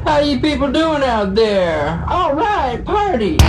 How you people doing out there? All right, party.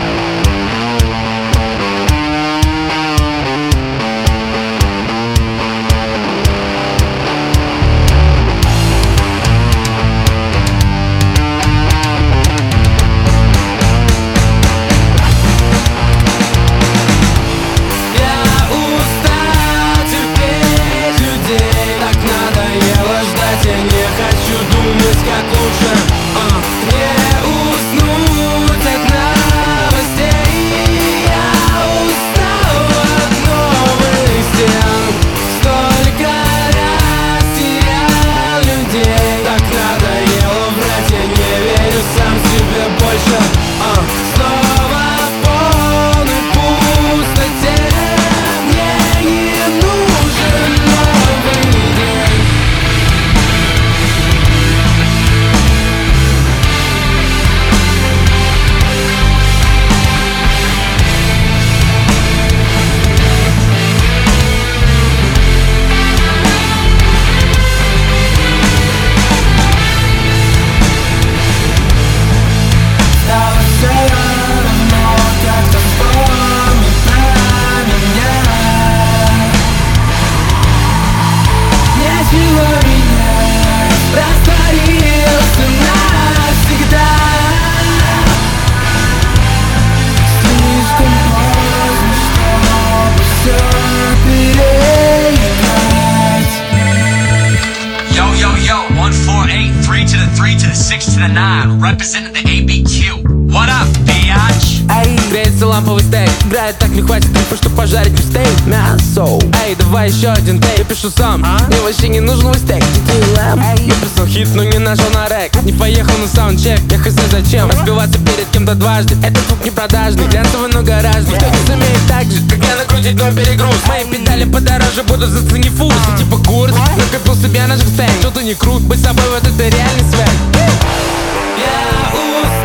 Representing the ABQ. What up, bitch? Эй, греется ламповый стейк. Играет так не хватит клипа, чтоб пожарить мне стейк. Мясо. Эй, давай еще один тейк. Я пишу сам, мне вообще не нужен стейк. Я писал хит, но не нажал на рэк. Не поехал на саундчек, я хз зачем разбиваться перед кем-то дважды. Этот звук не продажный, глянцевый, но гаражный. Никто не сумеет так же, как я накрутить мой перегруз. Мои педали подороже будут за ценифуз. Типа курс, накопил себе наш стейк. Что-то не крут, быть собой вот это реальный свет. Я